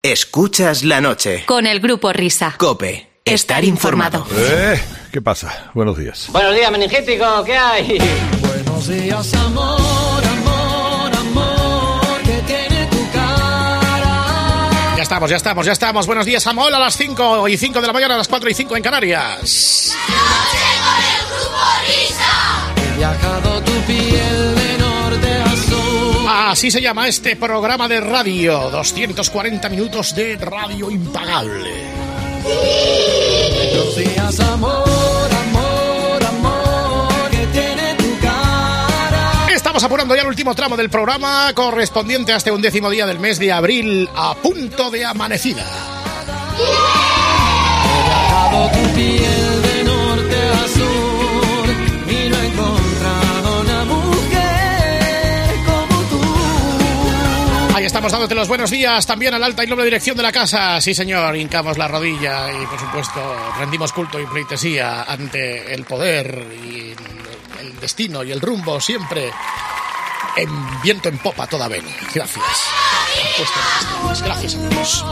Escuchas la noche. Con el Grupo Risa. COPE. Estar informado. ¿Qué pasa? Buenos días. Buenos días, meningítico. ¿Qué hay? Buenos días, amor, amor, amor, que tiene tu cara. Ya estamos. Buenos días, Amol, a las 5:05 de la mañana, a las 4:05 en Canarias. ¡Noche con el Grupo Risa! He viajado tu piel de norte a sur. Así se llama este programa de radio. 240 minutos de radio impagable. Buenos días, amor, amor, amor, que tiene tu cara. Estamos apurando ya el último tramo del programa correspondiente a este 11º día del mes de abril, a punto de amanecida. He viajado tu piel de norte a sur y no he encontrado una mujer como tú. Ahí estamos dándote los buenos días también a la alta y noble dirección de la casa. Sí, señor, hincamos la rodilla y, por supuesto, rendimos culto y pleitesía ante el poder y el destino y el rumbo siempre en viento en popa toda vela. Gracias. Gracias, amigos.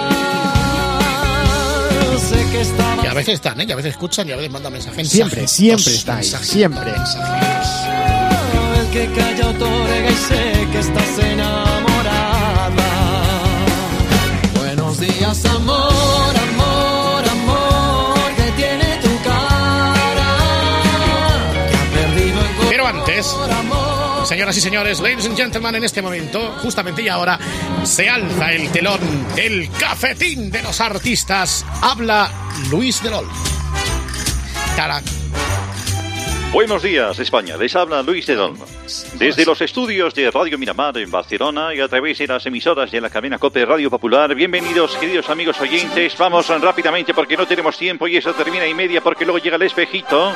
Sé que estaba Y a veces están, y a veces escuchan y a veces mandan mensajes. Siempre está ahí, siempre. el que calla otorga y sé que estás enamorada. Buenos días, amor, amor, amor, que tiene tu cara, que ha perdido el Pero antes, amor. señoras y señores, ladies and gentlemen, en este momento, justamente y ahora, se alza el telón del cafetín de los artistas. Habla Luis de Lol. Taran. Buenos días, España. Les habla Luis de Olmo. Desde los estudios de Radio Miramar en Barcelona y a través de las emisoras de la cadena COPE Radio Popular. Bienvenidos, queridos amigos oyentes. Vamos rápidamente porque no tenemos tiempo y eso termina y media porque luego llega el espejito.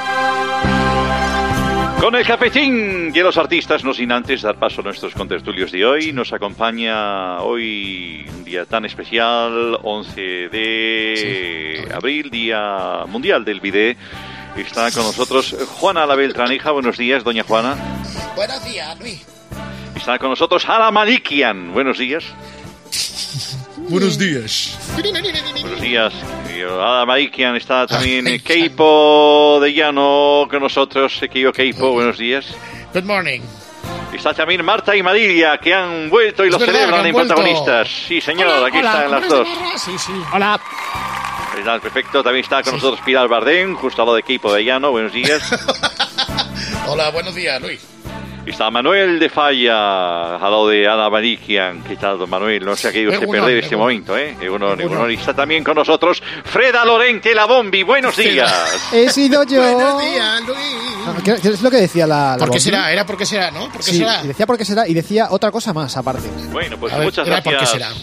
Con el cafetín de los artistas, no sin antes dar paso a nuestros contertulios de hoy. Nos acompaña hoy un día tan especial, 11 de abril, Día Mundial del Bidet. Está con nosotros Juana la Beltraneja. Buenos días, doña Juana. Buenos días, Luis. Está con nosotros Ana Malikian. Buenos días. Buenos días. Buenos días. Ana Malikian está también Keipo de Llano con nosotros. Keipo, buenos días. Good morning. Está también Marta y Marilia, que han vuelto y lo celebran en protagonistas. Sí, señor, Hola, aquí hola, están las dos. Sí. Hola. Está perfecto. También está con nosotros Pilar Bardem, justo al lado de Keipo de Llano. Buenos días. Hola, buenos días, Luis. Está Manuel de Falla, al lado de Ana Malikian. ¿Qué tal, don Manuel? No se ha querido usted perder este momento, ¿eh? Uno. Y está también con nosotros Freda Lorente La Bombi. Buenos días. He sido yo. Buenos días, Luis. ¿Qué es lo que decía la ¿Por qué Bombi? será? Era porque será, ¿no? ¿Por qué Sí, será? y decía por qué será y decía otra cosa más aparte. Bueno, pues A ver, muchas era por qué gracias. será.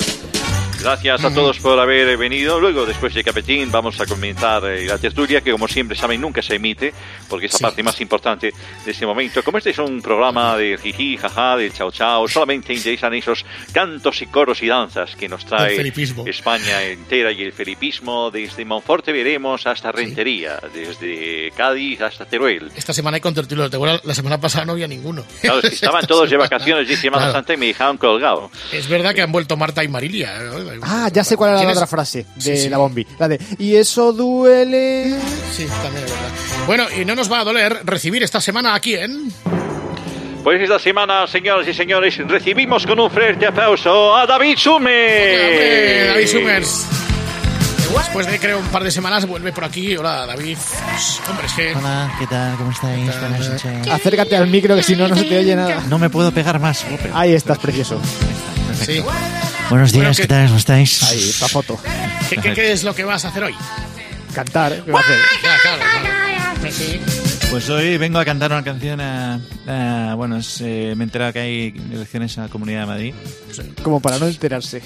Gracias a todos por haber venido. Luego, después de Cafetín, vamos a comentar la tertulia, que como siempre saben, nunca se emite, porque es la parte más importante de este momento. Como este es un programa de jiji, jaja, de chao chao, solamente interesan esos cantos y coros y danzas que nos trae El felipismo. España entera y el felipismo desde Monforte veremos hasta Rentería, desde Cádiz hasta Teruel. Esta semana hay contertulios. La semana pasada no había ninguno. Claro, es que estaban todos de vacaciones de Semana Claro. Santa y me dejaron colgado. Es verdad que han vuelto Marta y Marilia. Ah, ya sé cuál era la ¿Tienes? otra frase de Sí. la Bombi. La de, y eso duele. Sí, también es verdad. Bueno, y no nos va a doler recibir esta semana a quién. Pues esta semana, señoras y señores, recibimos con un fuerte aplauso a David Summers. Hombre, David Summers. Después de, creo, un par de semanas vuelve por aquí. Hola, David. Pues, hombre, es que... Hola, ¿qué tal? ¿Cómo estáis? Buenas noches. Acércate al micro que si no, no se te oye nada. No me puedo pegar más. Ahí estás, precioso. Sí. Buenos días, Bueno, ¿qué tal? ¿Cómo estáis? Ahí, pa' foto. ¿Qué es lo que vas a hacer hoy? Cantar, ¿qué va a hacer? Ya, claro. Sí. Pues hoy vengo a cantar una canción bueno, me he enterado que hay elecciones a la Comunidad de Madrid. Como para no enterarse.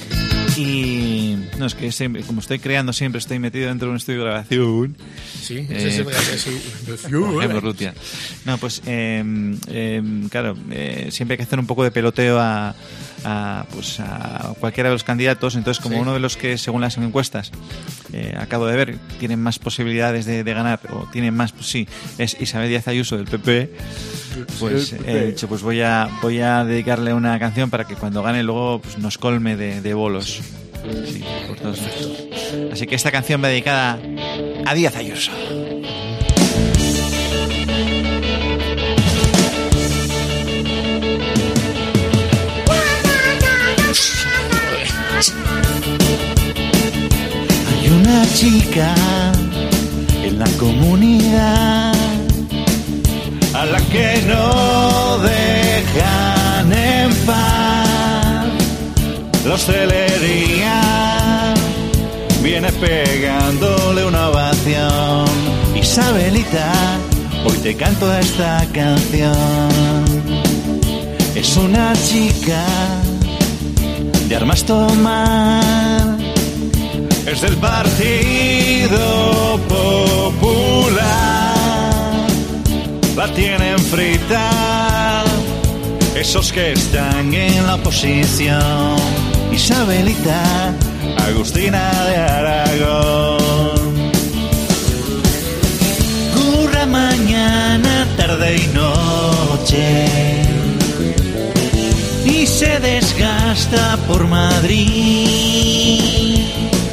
Y no, es que como estoy creando siempre, estoy metido dentro de un estudio de grabación. Sí, Por Rutia. No, pues claro, siempre hay que hacer un poco de peloteo a cualquiera de los candidatos. Entonces, como uno de los que, según las encuestas, acabo de ver, tienen más posibilidades de ganar, o tienen más, pues sí, es Isabel Díaz Ayuso del PP. Pues he dicho, pues voy a dedicarle una canción para que cuando gane luego pues nos colme de bolos. Sí, por todos lados. Así que esta canción va dedicada a Díaz Ayuso. Hay una chica en la comunidad a la que no dejan en paz. La hostelería viene pegándole una ovación. Isabelita, hoy te canto esta canción. Es una chica de armas tomar, es del Partido Popular. La tienen frita esos que están en la oposición. Isabelita, Agustina de Aragón. Curra mañana, tarde y noche y se desgasta por Madrid.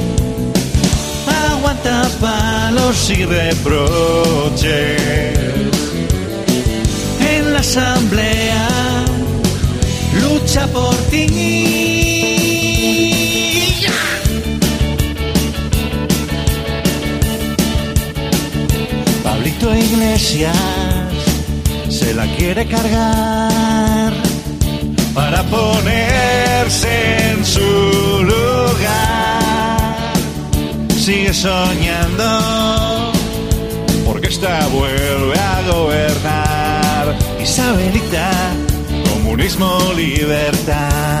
Aguanta palos y reproches en la asamblea, lucha por ti. Pablito Iglesias se la quiere cargar para ponerse en su lugar. Sigue soñando porque esta vuelve a gobernar. Isabelita, comunismo, libertad.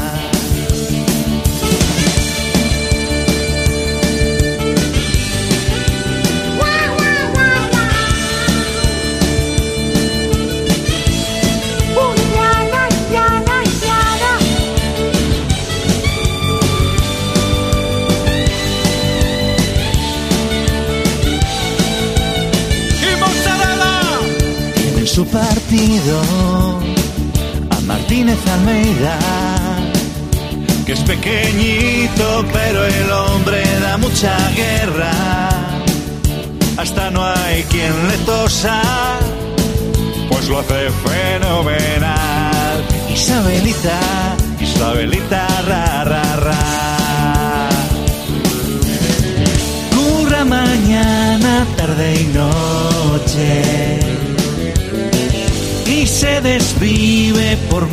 Su partido a Martínez Almeida, que es pequeñito pero el hombre da mucha guerra. Hasta no hay quien le tosa, pues lo hace fenomenal. Isabelita, Isabelita, ra, ra, ra. Curra mañana, tarde y noche y se desvive por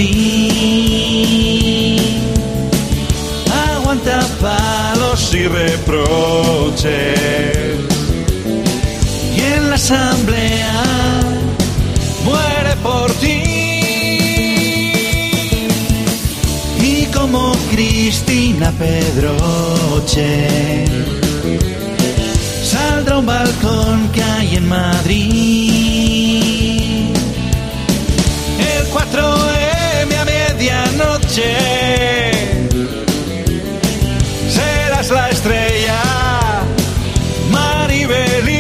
Madrid. Aguanta palos y reproches y en la asamblea muere por ti. Y como Cristina Pedroche saldrá a un balcón que hay en Madrid. 4M a medianoche serás la estrella, Maribelí.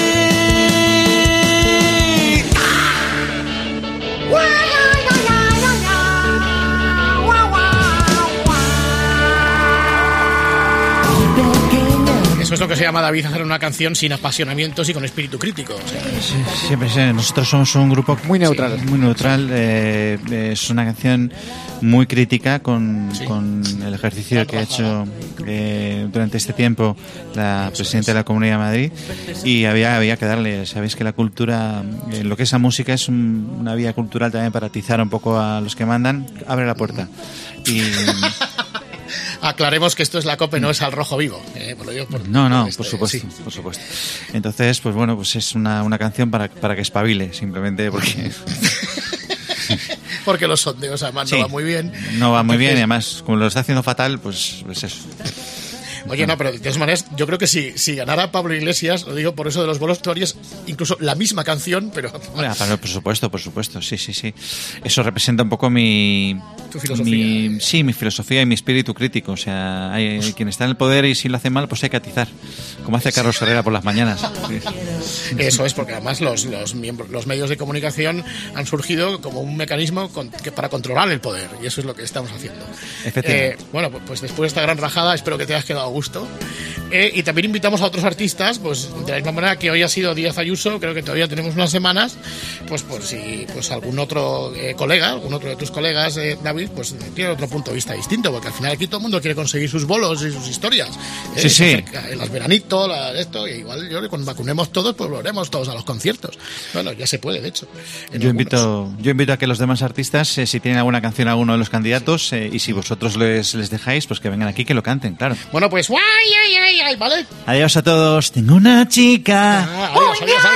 Eso es lo que se llama, David, hacer una canción sin apasionamientos y con espíritu crítico. O sea, siempre, nosotros somos un grupo muy neutral. Muy neutral. Es una canción muy crítica con el ejercicio que ha hecho durante este tiempo la presidenta de la Comunidad de Madrid, y había que darle. Sabéis que la cultura, lo que es la música, es una vía cultural también para atizar un poco a los que mandan. Abre la puerta. Y aclaremos que esto es la COPE, no es Al Rojo Vivo. Por supuesto. Entonces, pues bueno, pues es una canción para que espabile, simplemente porque porque los sondeos además no va muy bien. No va muy bien, y además, como lo está haciendo fatal, pues eso. Oye, no, pero de todas maneras, yo creo que si ganara Pablo Iglesias, lo digo por eso de los voluntarios, incluso la misma canción, pero... Bueno, por supuesto, sí. Eso representa un poco mi... Tu filosofía. Mi filosofía y mi espíritu crítico. O sea, hay quien está en el poder y si lo hace mal, pues hay que atizar. Como hace Carlos Herrera por las mañanas. Eso es, porque además los medios de comunicación han surgido como un mecanismo para controlar el poder, y eso es lo que estamos haciendo. Bueno, pues después de esta gran rajada, espero que te hayas quedado a gusto. Y también invitamos a otros artistas, pues de la misma manera que hoy ha sido Díaz Ayuso, creo que todavía tenemos unas semanas, pues por si pues algún otro colega, algún otro de tus colegas, David, pues tiene otro punto de vista distinto, porque al final aquí todo el mundo quiere conseguir sus bolos y sus historias. Sí. Los veranitos, esto, y igual cuando vacunemos todos, pues volveremos todos a los conciertos. Bueno, ya se puede, de hecho. Yo invito a que los demás artistas, si tienen alguna canción a alguno de los candidatos, y si vosotros les dejáis, pues que vengan aquí, que lo canten, claro. Bueno, pues ay, ¿vale? Adiós a todos. Tengo una chica. Adiós.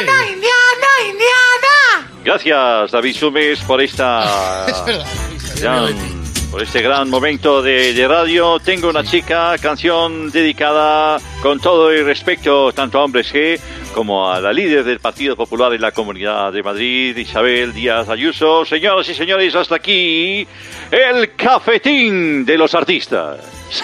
Indiana! Gracias, David Sumes, por esta... Es verdad. Por este gran momento de radio. Tengo una chica, canción dedicada con todo el respeto tanto a Hombres G como a la líder del Partido Popular en la Comunidad de Madrid, Isabel Díaz Ayuso. Señoras y señores, hasta aquí el cafetín de los artistas.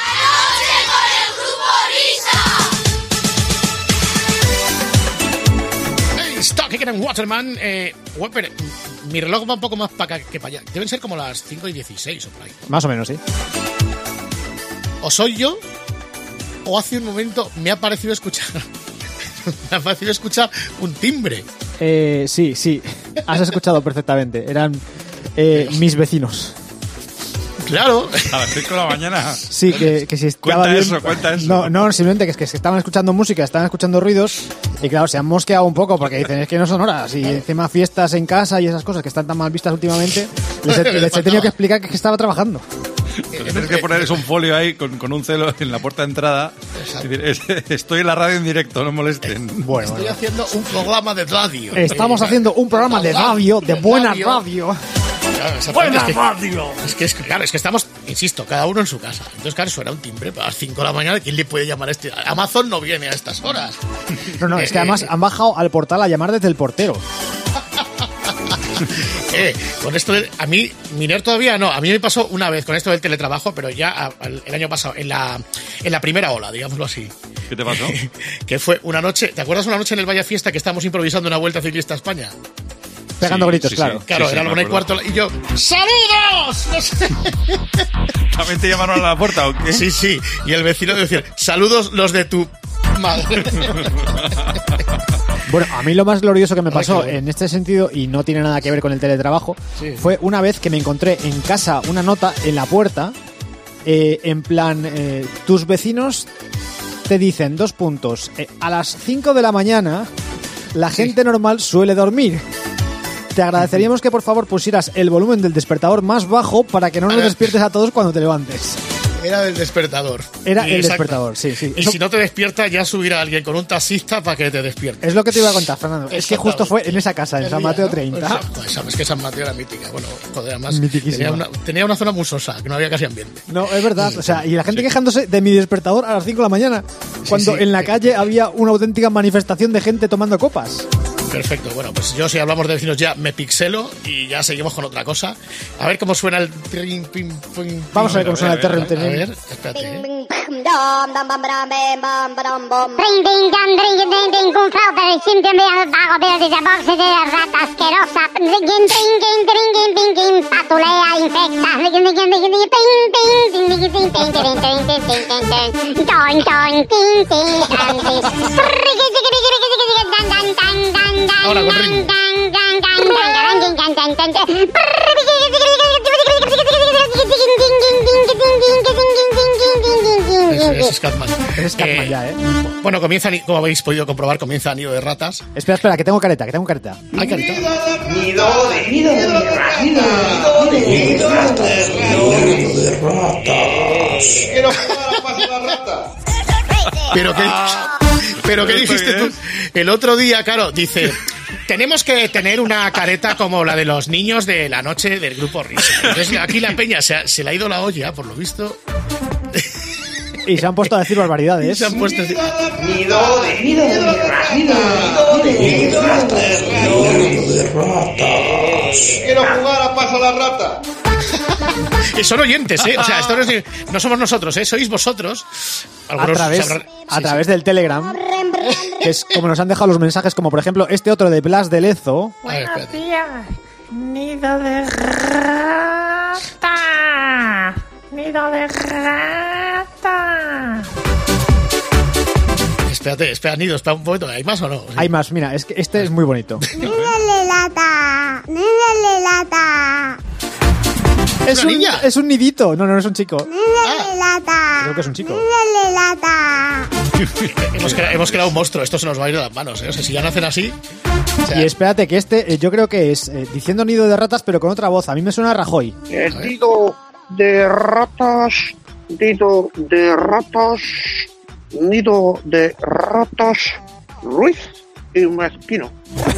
Stock and Waterman. Mi reloj va un poco más para acá que para allá. Deben ser como las 5:16 o por ahí, ¿no? Más o menos, sí. O soy yo, o hace un momento me ha parecido escuchar un timbre. Sí. Has escuchado perfectamente. Eran mis vecinos. Claro. A las 5 de la mañana. Sí, que si estaba Cuenta eso. No, simplemente que es que estaban escuchando música, estaban escuchando ruidos y claro, se han mosqueado un poco porque dicen, es que no son horas y encima fiestas en casa y esas cosas que están tan mal vistas últimamente, les he tenido que explicar que estaba trabajando. Tienes que ponerles un folio ahí con un celo en la puerta de entrada. Y decir, estoy en la radio en directo, no molesten. Estoy haciendo un programa de radio. Estamos haciendo un programa de radio, de buena radio. ¡Buena radio! Es que estamos, insisto, cada uno en su casa. Entonces, claro, suena un timbre para las 5 de la mañana. ¿Quién le puede llamar a este? Amazon no viene a estas horas. No, es que además han bajado al portal a llamar desde el portero. Con esto a mí, Miner todavía no. A mí me pasó una vez con esto del teletrabajo, pero ya el año pasado, en la primera ola, digámoslo así. ¿Qué te pasó? Que fue una noche, ¿te acuerdas una noche en el Valle Fiesta que estábamos improvisando una Vuelta Ciclista a España? Pegando gritos, claro. Claro, era la 1:15 y yo, ¡saludos! No sé. ¿También te llamaron a la puerta o qué? Sí. Y el vecino decía, ¡saludos los de tu madre! Bueno, a mí lo más glorioso que me pasó en este sentido, y no tiene nada que ver con el teletrabajo, fue una vez que me encontré en casa una nota en la puerta, en plan, tus vecinos te dicen, 2 puntos, a las 5 de la mañana la gente normal suele dormir. Te agradeceríamos que por favor pusieras el volumen del despertador más bajo para que no nos despiertes a todos cuando te levantes. Era el despertador. Era el despertador, sí. Y Eso, si no te despierta, ya subirá alguien con un taxista para que te despierte. es lo que te iba a contar, Fernando. Es que justo fue en esa casa, en San Mateo 30. Es que San Mateo era mítica. Bueno, joder, además Mitiquísima. tenía una zona muy sosa, que no había casi ambiente. No, es verdad. O sea, y la gente quejándose de mi despertador a las 5 de la mañana, cuando en la calle había una auténtica manifestación de gente tomando copas. Perfecto, bueno, pues yo si hablamos de vecinos ya me pixelo y ya seguimos con otra cosa. A ver cómo suena el... Vamos a ver cómo suena el terreno. A ver, espérate. Ahora con ritmo. Es Scatman. Es Scatman ya, Bueno, comienza, como habéis podido comprobar, comienza Nido de Ratas. Espera, que tengo careta. ¿Hay careta? Nido de ratas. Quiero jugar a Pase la Rata. Pero ¿qué dijiste tú? El otro día, claro, dice... Tenemos que tener una careta como la de los niños de la noche del grupo Risa. Entonces aquí la peña se le ha ido la olla, por lo visto. Y se han puesto a decir barbaridades. Se han puesto a decir... Nido de ratas. Quiero jugar a Pasa la Rata. Y son oyentes, ¿eh? O sea, esto no somos nosotros, ¿eh? Sois vosotros. Algunos a través del Telegram, que es como nos han dejado los mensajes, como por ejemplo este otro de Blas de Lezo. Buenos días, nido de rata. Nido de rata. Espera, Nido, espera un momento. ¿Hay más o no? Sí. Hay más, mira, es que este es muy bonito. Nídale lata. Es un nidito. No es un chico. Nídale lata. Creo que es un chico. Nídale lata. hemos creado un monstruo. Esto se nos va a ir de las manos, ¿eh? O sea, si ya nacen así... O sea, y espérate, que este yo creo que es diciendo nido de ratas, pero con otra voz. A mí me suena a Rajoy. Nido de ratas. Nido de ratas. Nido de ratas. Ruiz y Mezquino.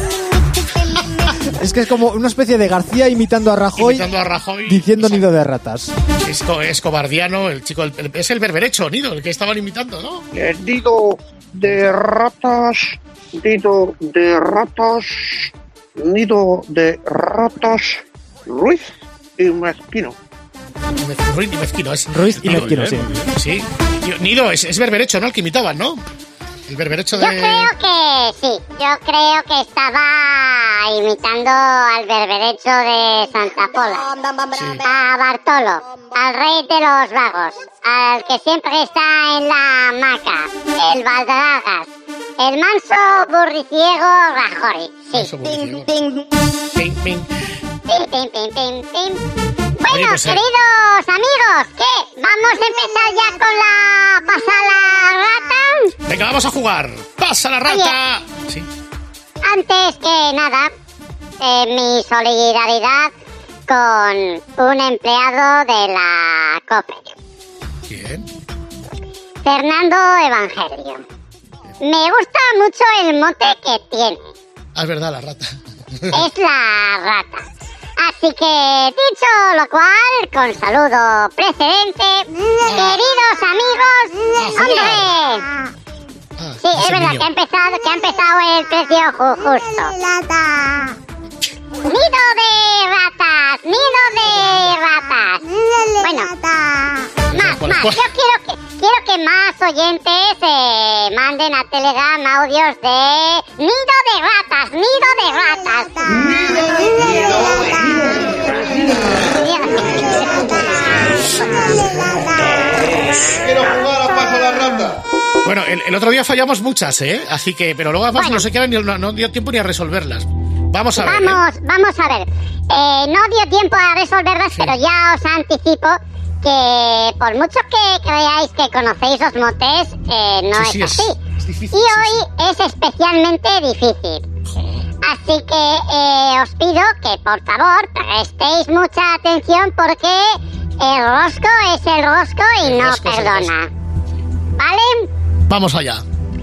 Es que es como una especie de García imitando a Rajoy, diciendo nido de ratas. Es cobardiano, el chico, es el berberecho, Nido, el que estaban imitando, ¿no? Nido de ratas, nido de ratas, nido de ratas, Ruiz y Mezquino. Ruiz y Mezquino, es Ruiz y Mezquino, sí. Sí, Nido es berberecho, ¿no? El que imitaban, ¿no? El berberecho de... Yo creo que sí, yo creo que estaba imitando al berberecho de Santa Pola, sí. A Bartolo, al rey de los vagos, al que siempre está en la hamaca, el Valdragas, el manso burriciego Rajoy, sí. Ping, ping. Ping, ping. Ping, ping, ping, ping, ping. Bueno, Oye, pues, queridos amigos, ¿qué? ¿Vamos a empezar ya con la Pasa la Rata? Venga, vamos a jugar. ¡Pasa la rata! Oye, sí. Antes que nada, mi solidaridad con un empleado de la COPE. Bien. Fernando Evangelio. Me gusta mucho el mote que tiene. Ah, es verdad, la rata. Es la rata. Así que, dicho lo cual, con saludo precedente, queridos amigos, ¡hombre! Sí, es verdad que ha empezado el precio justo. ¡Nido de ratas! Bueno, más. Yo quiero que más oyentes manden a Telegram audios de nido de ratas. Quiero jugar a Pasa la Rata. Bueno, el otro día fallamos muchas, ¿eh? Así que, pero luego además no se quedan no dio tiempo ni a resolverlas. Vamos a ver. Vamos a ver. No dio tiempo a resolverlas, sí. Pero ya os anticipo que por mucho que creáis que conocéis los motes, no es así. Es difícil, y hoy es especialmente difícil. Así que os pido que por favor prestéis mucha atención porque el rosco es el rosco y no perdona. ¿Vale? Vamos allá.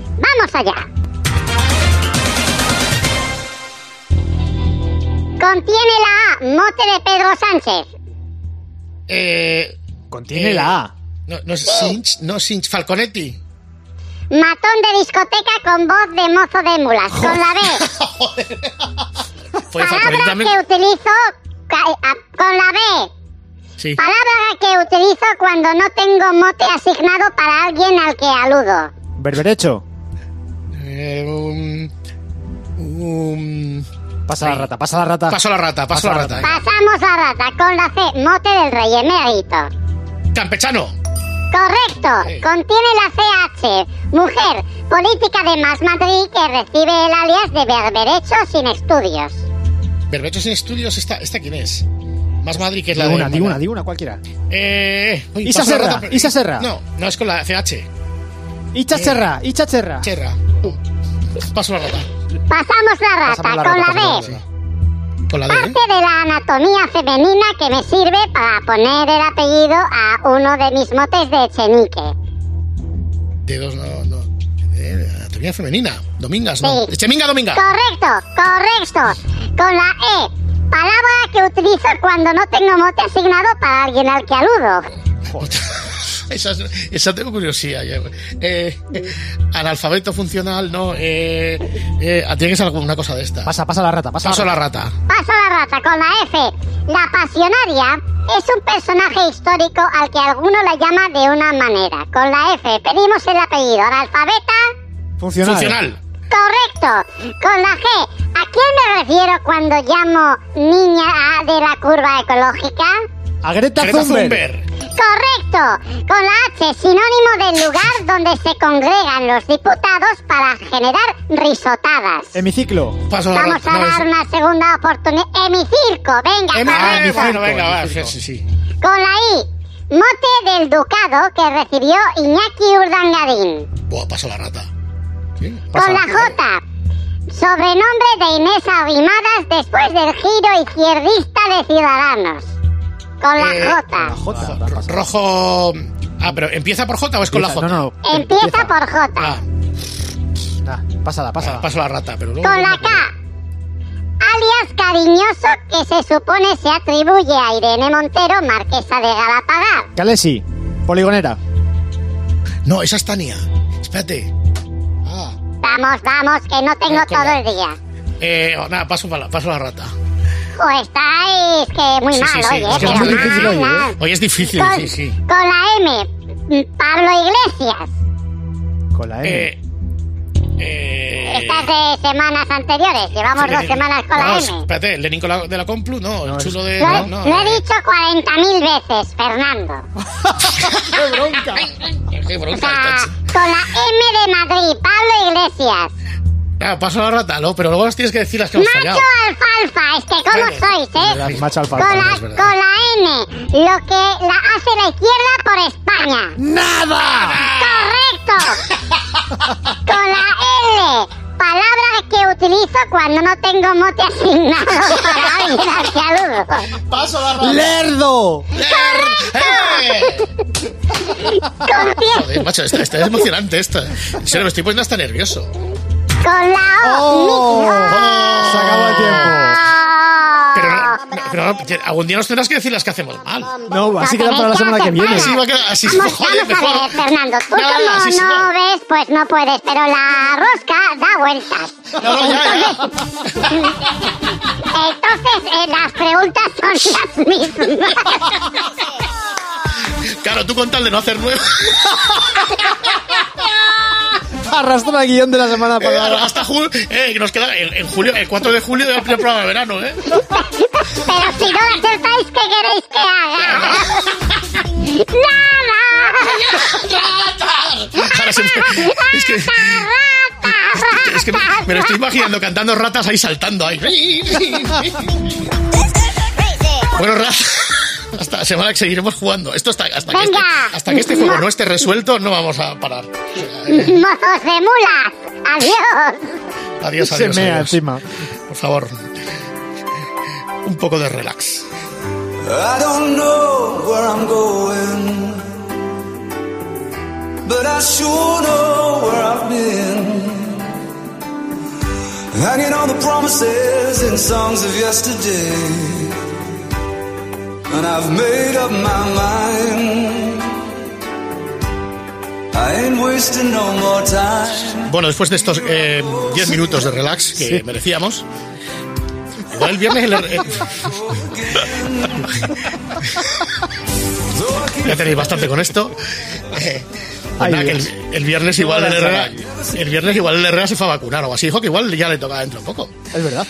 Contiene la A, mote de Pedro Sánchez. Contiene la A. No es Sinch, Falconetti. Matón de discoteca con voz de mozo de mulas. Con la B. Palabra que utilizo con la B. Sí. Palabra que utilizo cuando no tengo mote asignado para alguien al que aludo. Berberecho. Pasa la rata. Paso la rata. Pasamos la rata con la C, mote del rey emérito. Campechano. Correcto, contiene la CH, mujer, política de Más Madrid que recibe el alias de berberecho sin estudios. Berberecho sin estudios, ¿esta quién es? Más Madrid, que es la Di una, cualquiera. Isa Serra. No es con la CH. Icha Serra. Cherra. Paso la rata. Pasamos la rata con la B. Con la D. Parte de la anatomía femenina que me sirve para poner el apellido a uno de mis motes de Echenique. Dedos, no. Anatomía femenina. Domingas, no. Sí. Cheminga, Dominga. Correcto. Con la E. Palabra que utilizo cuando no tengo mote asignado para alguien al que aludo. Esa tengo curiosidad. Analfabeto funcional, no. Tiene que ser alguna cosa de esta. Pasa la rata. Paso la rata con la F. La Pasionaria es un personaje histórico al que alguno la llama de una manera. Con la F pedimos el apellido. Analfabeta. Funcional. Correcto. Con la G, ¿a quién me refiero cuando llamo niña de la curva ecológica? A Greta Thunberg. Correcto. Con la H, sinónimo del lugar donde se congregan los diputados para generar risotadas. Hemiciclo. Vamos a dar una segunda oportunidad. Hemicirco, venga. Bueno, venga, va. Sí. Con la I, mote del ducado que recibió Iñaki Urdangarín. Paso la rata. ¿Sí? Con la J, sobrenombre de Inés Arrimadas después del giro izquierdista de Ciudadanos. Con la J. Rojo. Pero ¿empieza por J o es con la J? No. Empieza por J. Pásala. Paso la rata, pero luego. Con la K, alias cariñoso que se supone se atribuye a Irene Montero, marquesa de Galapagar. Calesi, poligonera. No, esa es Tania. Espérate. Vamos, que no tengo todo el día. Paso la rata. Estáis que muy mal, sí. oye. Es que es muy difícil hoy, ¿eh? Hoy es difícil, sí. Con la M, Pablo Iglesias. Con la M. Estas de semanas anteriores. Llevamos 2 semanas con la M. Espérate, Lenin de la Complu, no. El chulo de... Lo he dicho 40.000 veces, Fernando. ¡Qué bronca! Con la M de Madrid, Pablo Iglesias. Paso la rata, ¿no? Pero luego las tienes que decir las que hemos fallado. Macho alfalfa, es que ¿cómo sois, eh? Macho alfalfa. Con la N, lo que hace la izquierda por España. ¡Nada! ¡Correcto! Con la L, palabra que utilizo cuando no tengo mote asignado para alguien al saludo. Paso la rata. ¡Lerdo! Joder, macho, esta es emocionante esta. En serio, me estoy poniendo hasta nervioso. Con la O. Se acabó el tiempo. Pero algún día nos tendrás que decir las que hacemos mal. No, así quedan para la semana que viene. Así va a quedar, así vamos a ver, Fernando. Tú como no ves, pues no puedes. Pero la rosca da vueltas. Entonces, las preguntas son las mismas. Claro, tú con tal de no hacer nuevo. Arrastra el guión de la semana pasada. Hasta julio, que nos queda en julio, el 4 de julio el primer programa de verano, ¿eh? Pero si no acertáis, ¿qué queréis que haga? Es que me lo estoy imaginando cantando ratas ahí saltando ahí. Bueno, ratas. Hasta la semana que seguiremos jugando. Esto hasta que este juego no esté resuelto, no vamos a parar. ¡Mozos de mulas! ¡Adiós! Adiós. Se mea encima. Por favor, un poco de relax. I don't know where I'm going, but I sure know where I've been. Hanging on the promises and songs of yesterday. And I've made up my mind. I ain't wasting no more time. Bueno, después de estos 10 minutos de relax que merecíamos, igual el viernes ya tenéis bastante con esto. El viernes igual el Herrera se fue a vacunar o algo así. Dijo que igual ya le toca dentro un poco. Es verdad.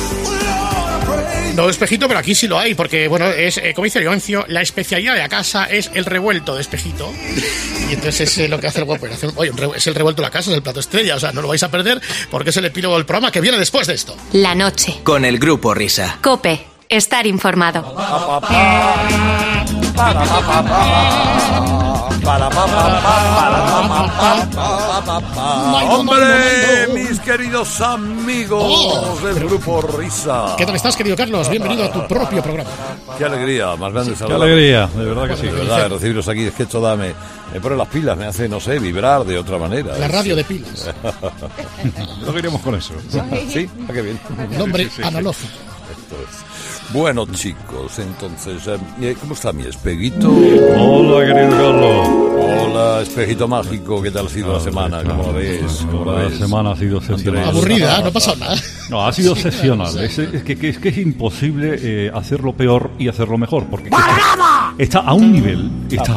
No espejito, pero aquí sí lo hay, porque, bueno, es, como dice Leoncio, la especialidad de la casa es el revuelto de espejito. Y entonces es lo que hace el guapo. Oye, es el revuelto de la casa, es el plato estrella. O sea, no lo vais a perder porque es el epílogo del programa que viene después de esto. La noche. Con el Grupo Risa. COPE. Estar informado. ¡Hombre, mis queridos amigos del Grupo Risa! ¿Qué tal estás, querido Carlos? Bienvenido a tu propio programa. ¡Qué alegría! Más grande ¡Qué alegría! De verdad que sí. De verdad, recibiros aquí, es que esto me pone las pilas, me hace, no sé, vibrar de otra manera. La radio de pilas. No queríamos con eso. Sí, qué bien. Nombre analógico. Esto es. Bueno, chicos, entonces, ¿cómo está mi espeguito? Hola, querido Carlos. Hola, espejito mágico, ¿qué tal ha sido la semana? ¿Cómo lo ves? La semana ha sido excepcional. Aburrida, no ha pasado nada. No, ha sido excepcional. Es que es imposible hacerlo peor y hacerlo mejor, porque está a un nivel,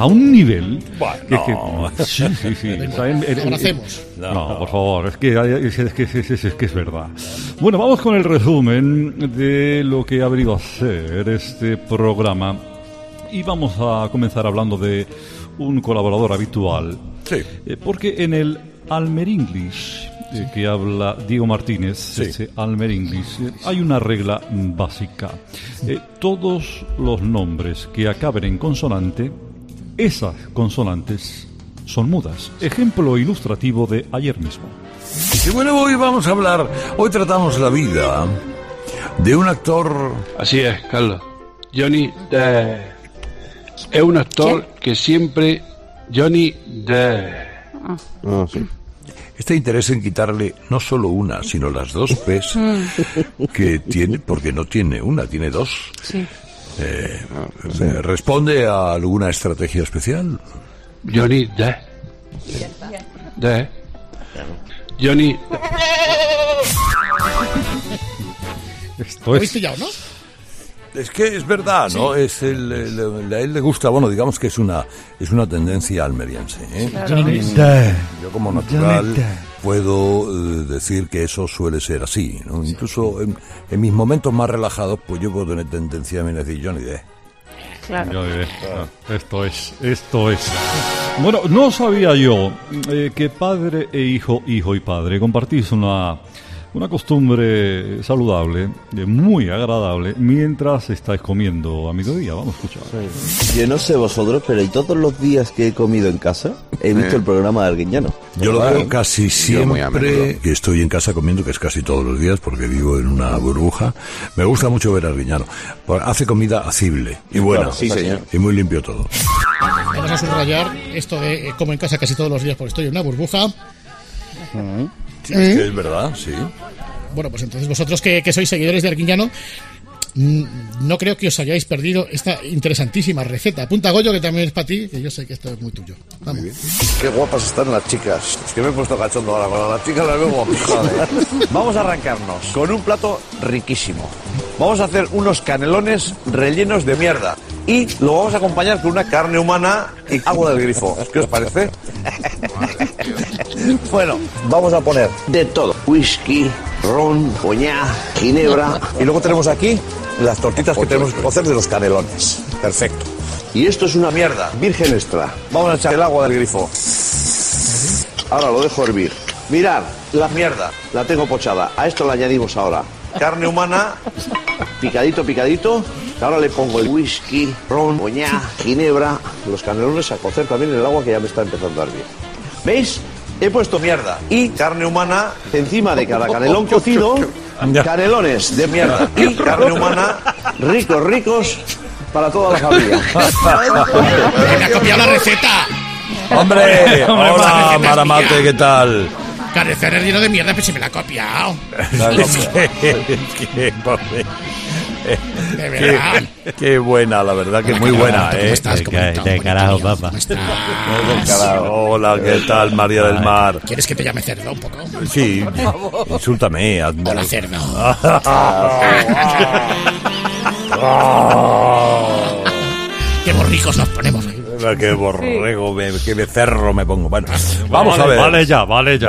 Bueno, sí. ¿Cómo hacemos? No, por favor, es que es verdad. Bueno, vamos con el resumen de lo que ha venido a ser este programa y vamos a comenzar hablando de un colaborador habitual. Sí. Porque en el Almeringlish que habla Diego Martínez, ese Almeringlish, hay una regla básica. Todos los nombres que acaben en consonante, esas consonantes son mudas. Ejemplo ilustrativo de ayer mismo. Y bueno, hoy tratamos la vida de un actor... Así es, Carlos. Johnny Depp. Es un actor que siempre... Johnny Depp. Sí. Este interés en quitarle no solo una, sino las dos P's que tiene, porque no tiene una, tiene dos. Sí. ¿Responde a alguna estrategia especial? Johnny Depp. Depp. Johnny. Esto ¿Lo habéis pillado, no? Es que es verdad, ¿no? Sí. A él le gusta, bueno, digamos que es una tendencia almeriense, ¿eh? Claro. Yo como natural puedo decir que eso suele ser así, ¿no? Incluso en mis momentos más relajados, pues yo puedo tener tendencia a decir Johnny Depp. Claro. Johnny Depp. Esto es. Bueno, no sabía yo que padre e hijo y padre compartís una costumbre saludable, muy agradable, mientras estáis comiendo a mediodía. Vamos a escuchar. Sí. Yo no sé vosotros, pero ¿y todos los días que he comido en casa he visto el programa de Arguiñano? Yo lo veo casi siempre que estoy en casa comiendo, que es casi todos los días, porque vivo en una burbuja. Me gusta mucho ver a Arguiñano. Hace comida acible y buena. Claro, sí, señor. Y muy limpio todo. Vamos a subrayar esto de como en casa casi todos los días porque estoy en una burbuja. Sí, es verdad, sí. Bueno, pues entonces vosotros que sois seguidores de Arguiñano, no creo que os hayáis perdido esta interesantísima receta. Apunta, Goyo, que también es para ti, que yo sé que esto es muy tuyo. Vamos. Qué guapas están las chicas. Es que me he puesto cachondo ahora con las chicas, las veo guapas. Vamos a arrancarnos con un plato riquísimo. Vamos a hacer unos canelones rellenos de mierda. Y lo vamos a acompañar con una carne humana y agua del grifo. ¿Qué os parece? Bueno, vamos a poner de todo. Whisky, ron, coñac, ginebra. Y luego tenemos aquí las tortitas que tenemos que cocer de los canelones. Perfecto. Y esto es una mierda, virgen extra. Vamos a echar el agua del grifo. Ahora lo dejo hervir. Mirad, la mierda, la tengo pochada. A esto le añadimos ahora carne humana, picadito. Ahora le pongo el whisky, ron, coñac, ginebra, los canelones a cocer también en el agua que ya me está empezando a hervir. ¿Veis? He puesto mierda y carne humana encima de cada canelón cocido, canelones de mierda y carne humana, ricos, para toda la familia. ¡Me ha copiado la receta! ¡Hombre! ¡Hola, Maramate! ¿Qué tal? Carnicero lleno de mierda, pues se me la ha copiado. De verdad. Qué buena, la verdad que muy buena, ¿eh? De carajo, papá. Hola, ¿qué tal, María del Mar? ¿Quieres que te llame cerdo un poco? Sí, insúltame. Hola, cerdo. Qué borricos nos ponemos. Qué borrego, qué becerro me pongo. Bueno, vamos a ver. Vale ya.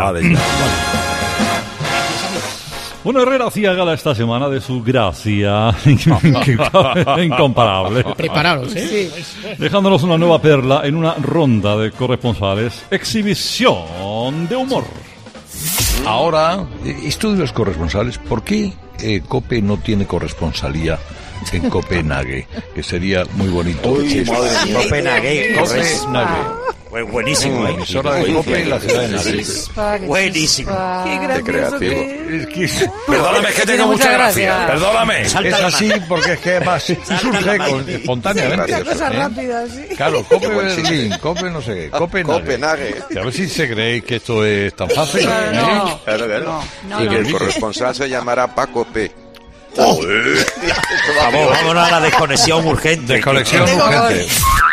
Bueno, Herrera hacía gala esta semana de su gracia incomparable. Prepararos, ¿eh? Sí. Dejándonos una nueva perla en una ronda de corresponsales. Exhibición de humor. Ahora, esto de los corresponsales, ¿por qué COPE no tiene corresponsalía en Copenhague? Que sería muy bonito. Uy, madre mía. Copenhague. Buenísimo. Emisora de COPE en la ciudad de Madrid. Buenísimo. Qué gracioso que es. Perdóname, es que tengo mucha gracia. Perdóname. Es así porque es que además surge espontáneamente. Una cosa rápida, sí. Claro, COPE Berlín, COPE no sé qué, Copenhague. A ver si se creéis que esto es tan fácil. No. Claro que no. Y que el corresponsal se llamará Paco P. Vámonos a la desconexión urgente. Desconexión urgente.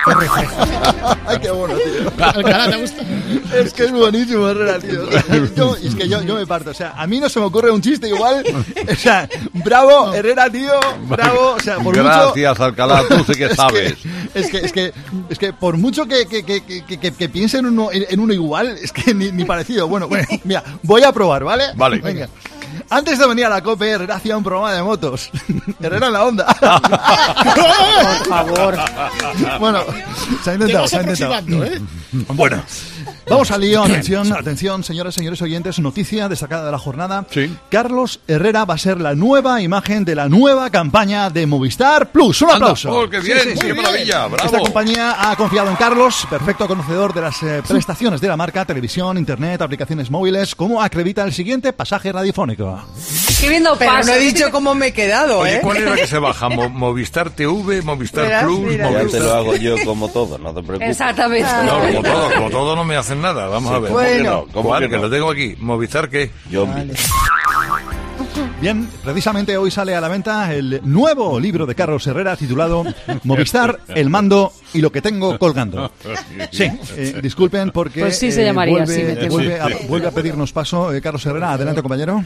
Ay, qué bueno, tío. Alcalá, ¿te gusta? Es que es buenísimo, Herrera, tío. Yo me parto. O sea, a mí no se me ocurre un chiste igual. O sea, bravo, Herrera, tío. Bravo. O sea, por Gracias, mucho... Alcalá, tú sí que sabes. Es que por mucho que piense en uno igual, es que ni parecido. Bueno, mira, voy a probar, ¿vale? Vale. Venga. Antes de venir a la COPE, Herrera hacía un programa de motos. Herrera en la onda. Por favor. Bueno, se ha intentado. Bueno, vamos al lío. Atención, señoras y señores oyentes. Noticia destacada de la jornada. Sí. Carlos Herrera va a ser la nueva imagen de la nueva campaña de Movistar Plus. Un aplauso. ¡Oh, qué bien! Sí, ¡qué maravilla! ¡Bravo! Esta compañía ha confiado en Carlos, perfecto conocedor de las prestaciones de la marca, televisión, internet, aplicaciones móviles, como acredita el siguiente pasaje radiofónico. Escribiendo pero no he dicho cómo me he quedado, Oye, ¿cuál es la que se baja? ¿Movistar TV, Movistar Plus? Ya te lo hago yo como todo, no te preocupes. Exactamente. No, como todo no me hacen nada. Vamos a ver. Bueno. ¿Cómo que lo tengo aquí? ¿Movistar qué? Vale. Bien, precisamente hoy sale a la venta el nuevo libro de Carlos Herrera titulado Movistar, el mando y lo que tengo colgando. Sí, disculpen porque pues sí se llamaría así, me temo. vuelve a pedirnos paso Carlos Herrera. Adelante, compañero.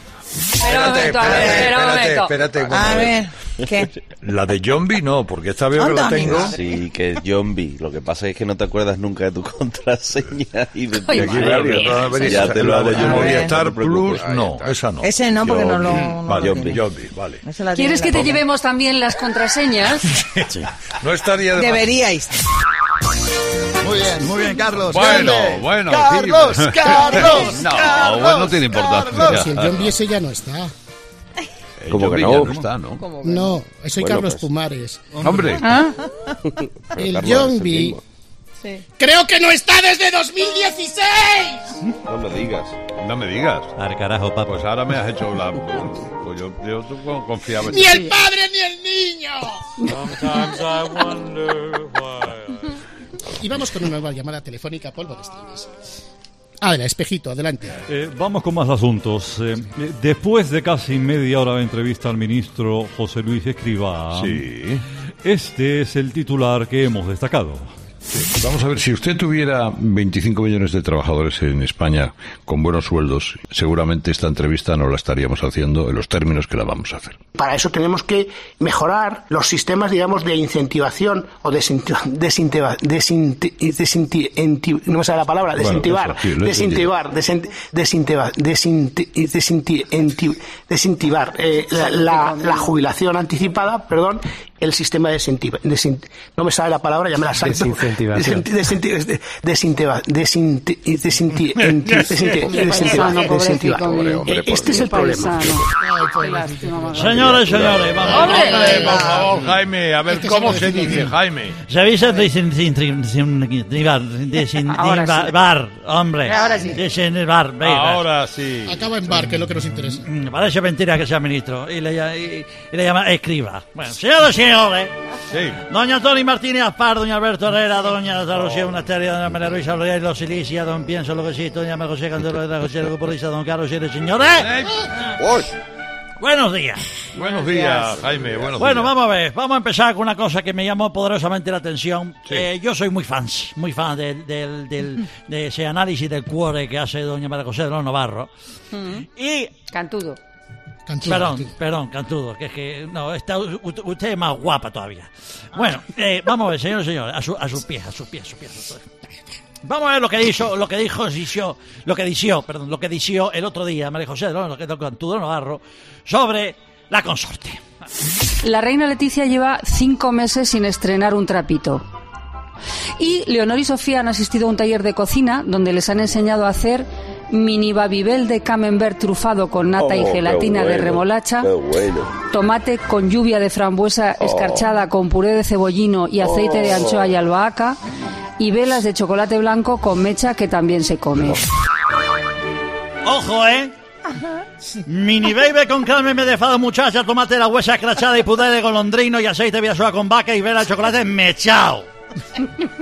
Espérate. A ver, ¿qué? La de Zombie no, porque esta veo que la tengo. Sí, que es Zombie. Lo que pasa es que no te acuerdas nunca de tu contraseña y de tu Ay, ya te lo hago yo. Movistar Plus, no, esa no. Ese no, porque no lo... Vale, Zombie, vale. ¿Quieres que te llevemos también las contraseñas? Sí. No estaría de Deberíais. Muy bien, Carlos. Bueno. Carlos. No, bueno, no tiene importancia. Si el Zombie ese ya no está. ¿Cómo que no está, ¿no? No, soy Bueno, Carlos pues. Pumares. Hombre. El Zombie. Sí. Creo que no está desde 2016. No me digas. Al carajo, papá. Pues ahora me has hecho la... Pues yo confiaba en Ni el padre ni el niño. Y vamos con una nueva llamada telefónica, polvo de estrellas. Espejito, adelante. Vamos con más asuntos. Después de casi media hora de entrevista al ministro José Luis Escrivá, Sí. Este es el titular que hemos destacado. Sí. Vamos a ver, si usted tuviera 25 millones de trabajadores en España con buenos sueldos, seguramente esta entrevista no la estaríamos haciendo en los términos que la vamos a hacer. Para eso tenemos que mejorar los sistemas, digamos, de incentivación o no me sale la palabra, desincentivar la jubilación anticipada, el sistema de no me sale la palabra, ya me la salto. Este es el problema. Señores, vamos. Hombre, por favor, Jaime, a ver cómo se dice, Jaime. Se avisa desincentivar, hombre. Ahora sí. Desincentivar. Ahora sí. Acaba en bar, que es lo que nos interesa. Parece mentira que sea ministro. Y le llama Escrivá. Bueno, señores. Sí. Doña Tony Martínez Aspar, doña Alberto Herrera, doña Rocío Monasterio, doña María Luisa Rodríguez Los Silicia, don Pienso Lópezito, doña María José Candelo de José López, don Carlos y señores. Buenos días. Buenos días, Jaime. Bueno, vamos a ver. Vamos a empezar con una cosa que me llamó poderosamente la atención. Sí. Yo soy muy fan de ese análisis del cuore que hace doña María José de los Navarro. Y... Cantudo. Perdón, Cantudo, que es que no, usted es más guapa todavía. Bueno, vamos a ver, señores, a sus pies. Vamos a ver lo que dició el otro día María José de Cantudo Navarro sobre la consorte. La reina Leticia lleva 5 meses sin estrenar un trapito. Y Leonor y Sofía han asistido a un taller de cocina donde les han enseñado a hacer mini babybel de camembert trufado con nata y gelatina de remolacha, tomate con lluvia de frambuesa escarchada con puré de cebollino y aceite de anchoa y albahaca, y velas de chocolate blanco con mecha que también se come. ¡Ojo, Mini baby con creme de fado muchacha, tomate de la huesa escrachada y puré de golondrino y aceite de viasoa con vaca y vela de chocolate mechao.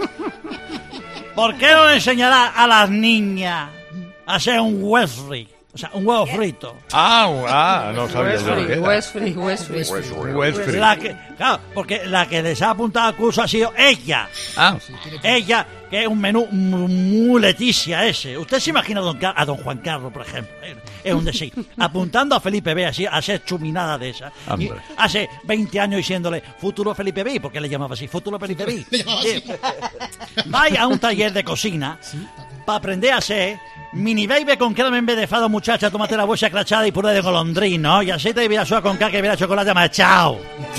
¿Por qué no le enseñará a las niñas a hacer un Wesley O sea, un huevo frito. No sabía yo lo que era. Westfree. La que, claro, porque la que les ha apuntado al curso ha sido ella. Ella, que es un menú muy Leticia ese. Usted se imagina a don Juan Carlos, por ejemplo. Es un decir. Apuntando a Felipe B, así, a ser chuminada de esa. Y hace 20 años diciéndole, futuro Felipe B, porque le llamaba así, futuro Felipe B. Vaya a un taller de cocina para aprender a hacer mini baby con crema embelefado, muchacha, tómate la bolsa crachada y puré de golondrino, y aceite de virasoa con caca y vera chocolate machao.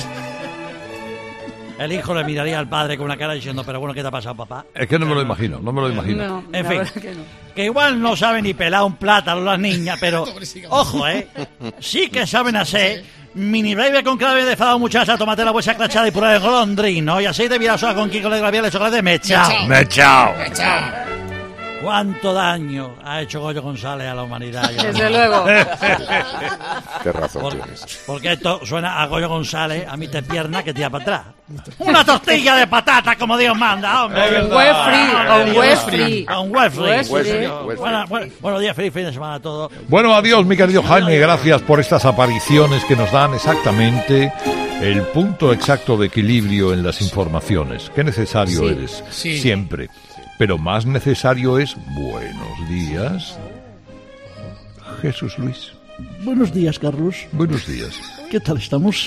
El hijo le miraría al padre con una cara diciendo, pero bueno, ¿qué te ha pasado, papá? Es que no me lo imagino. No, en fin, que igual no saben ni pelar un plátano las niñas, pero ojo, sí que saben hacer mini baby con crema embelefado, muchacha, tómate la bolsa crachada y puré de golondrino, y aceite de virasoa con kiko de gravial de chocolate machao. ¿Cuánto daño ha hecho Goyo González a la humanidad? Desde luego. Qué razón tienes. Porque esto suena a Goyo González, a Mr. Pierna, que tira para atrás. ¡Una tortilla de patata, como Dios manda, hombre! Un Westfree. Buenos días, feliz fin de semana a todos. Bueno, adiós, mi querido Jaime. Gracias por estas apariciones que nos dan exactamente el punto exacto de equilibrio en las informaciones. Qué necesario eres, siempre. Pero más necesario es buenos días, Jesús Luis. Buenos días, Carlos. Buenos días. ¿Qué tal estamos?